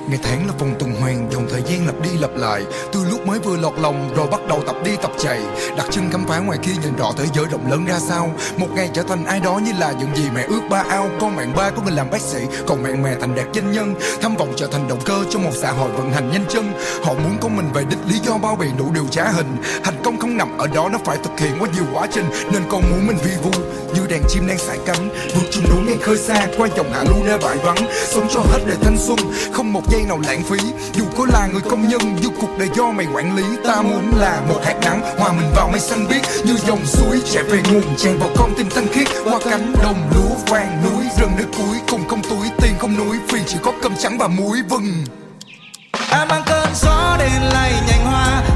Ngày tháng là vòng tuần hoàn, dòng thời gian lặp đi lặp lại. Từ lúc mới vừa lọt lòng rồi bắt đầu tập đi tập chạy, đặt chân khám phá ngoài kia nhìn rõ thế giới rộng lớn ra sao. Một ngày trở thành ai đó như là những gì mẹ ước ba ao. Con bạn ba có người làm bác sĩ, còn bạn mẹ thành đạt doanh nhân. Tham vọng trở thành động cơ trong một xã hội vận hành nhanh chân. Họ muốn con mình về đích, lý do bao bì đủ điều trá hình. Thành công không nằm ở đó, nó phải thực hiện qua nhiều quá trình. Nên con muốn mình vi vu như đàn chim đang sải cánh, vượt trên núi ngang khơi xa, qua dòng hạ lưu nơi bãi vắng. Sống cho hết đời thanh xuân, không một giây nào lãng phí. Dù có là người công nhân, dù cuộc đời do mày quản lý. Ta muốn là một hạt nắng, hòa mình vào mây xanh biếc. Như dòng suối chạy về nguồn, tràn vào con tim thanh khiết. Qua cánh đồng lúa vàng núi, rừng nước cuối cùng không túi, tiền không núi, vì chỉ có cơm trắng và muối vừng. Em mang cơn gió đến lay nhành hoa,